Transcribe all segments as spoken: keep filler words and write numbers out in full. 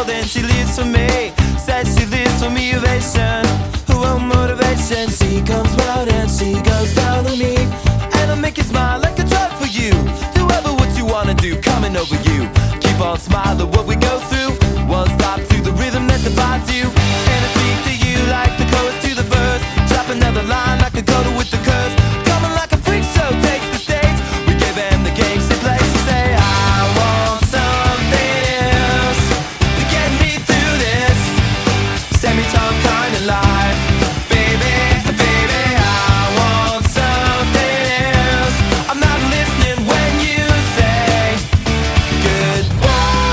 world and she lives for me. Says she lives for me, ovation, her own motivation. She comes round and she goes down on me, and I make you smile like a drug for you. Do ever what you wanna do, coming over you. Keep on smiling what we go through. One stop to the rhythm that divides you, and I speak to you like the chorus to the verse. Drop another line like a coda with the curse. Coming like a freak show takes the stage. We gave them the game she plays. She say I want something else to get me through this semi-tongue kind of life. Baby, baby, I want something else. I'm not listening when you say goodbye.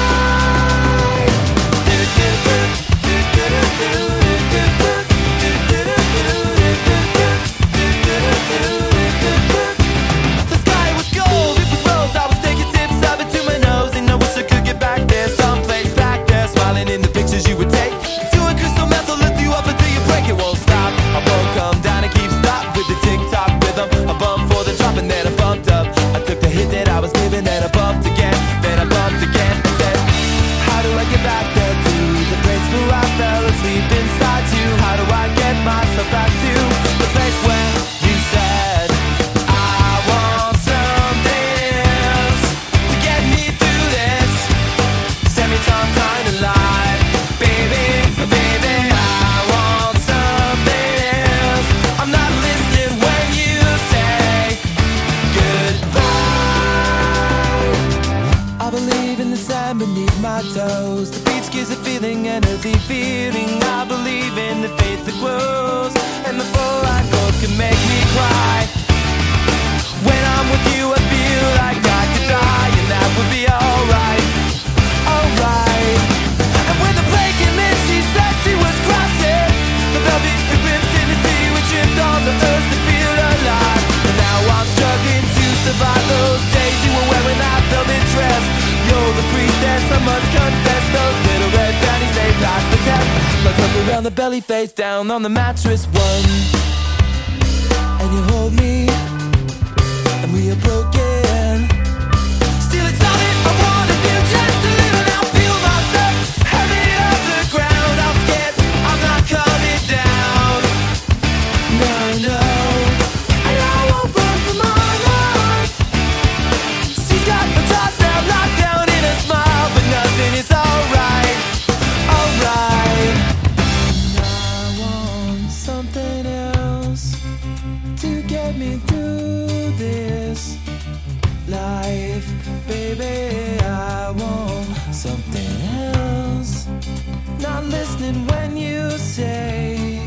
The sky was gold, it was rose. I was taking sips of it to my nose, and I wish I could get back there, someplace back there, smiling in the pictures you would take. Doing crystal meth will lift you up until you break. It won't stop. I won't come down and keep stop with the tick-tock rhythm. I bumped for the drop and then I bumped up. I took the hit that I was given, then I bumped again, then I bumped again. I said, how do I get back there to the place where I fell asleep inside you? How do I get myself back to the place where you said I want something else to get me through this semi-tongue kind of life? Baby, baby, I want something else. I'm not listening when you say goodbye. I believe in the sand beneath my toes. The beach gives a feeling, an earthy feeling. I believe in the faith that grows, and the four-eyed ghost can make me cry. When I'm with you, I feel like I could die, and that would be alright, alright. And when the plane came in, she said she was crossing the velvet rims in the sea. We tripped on the earth to feel alive, and now I'm struggling to survive those days you were wearing that velvet dress. You're the priestess, I must confess. Those little red panties, they passed the test. So I took around the belly, face down on the mattress one, and you hold me, and we are broken. Still it's all that I wanna do, just to live and I'll feel myself heavy off the ground. I'm scared I'm not coming down. No, no, and I won't run from my life. She's got the toss now locked down in a smile, but nothing is alright, alright. And I want something else to get me through this life. Baby, I want something else. Not listening when you say